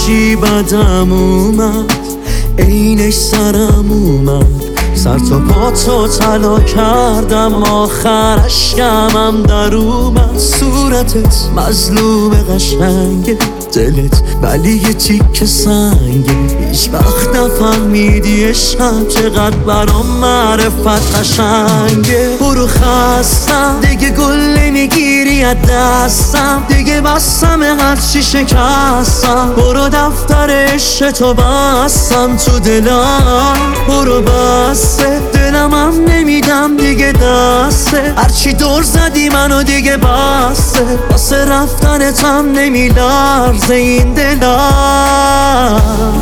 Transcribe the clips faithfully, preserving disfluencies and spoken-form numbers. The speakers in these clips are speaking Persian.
چی بدم اومد عینش سرم اومد، سر تا پا تو طلا کردم آخرش کمم در اومد. صورتت مظلوم قشنگه، دلت ولی یه تیکه سنگه، هیچ وقت نفهمیدی عشقم چقدر برام معرفت قشنگه. برو خستم دیگه گل نمیگیری از دستم، دیگه بستم هرچی شکستم. برو دفتر عشق تو بستم تو دلم، برو بسته دلم هم نمیدم دیگه دسته، هرچی دور زدی منو دیگه بسته، واسه رفتنت هم نمیلرزه این دلم.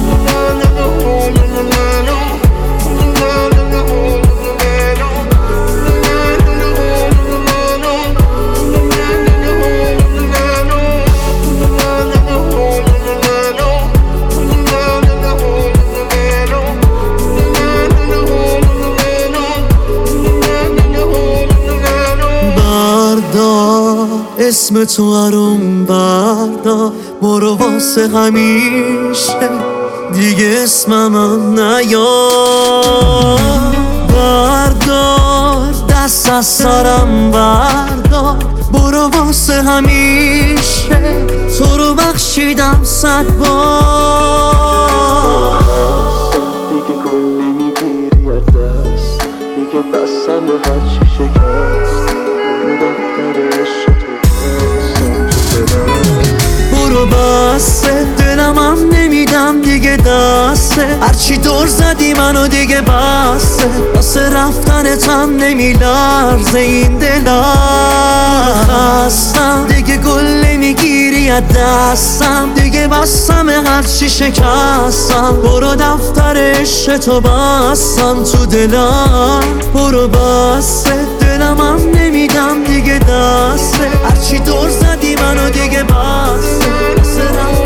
اسم تو هرون بردار، برو واسه همیشه دیگه اسمم هم نیار. بردار دست از سرم بردار، برو واسه همیشه تو رو بخشیدم صد بار. دیگه گل نمیگیری از دست، دیگه بستم به هرچی شکست. برو دفتر عشق برو بسته دلم هم نمیدم دیگه دسته، هرچی دور زدی منو دیگه بسته، واسه رفتنت هم نمیلرزه این دلم. خستم دیگه گل نمیگیری از دستم، دیگه بستم هرچی شکستم. برو دفتر عشق تو بستم تو دلم، برو بسته دلم هم نمیدم دیگه دسته، هرچی دور زدی منو دیگه بسته.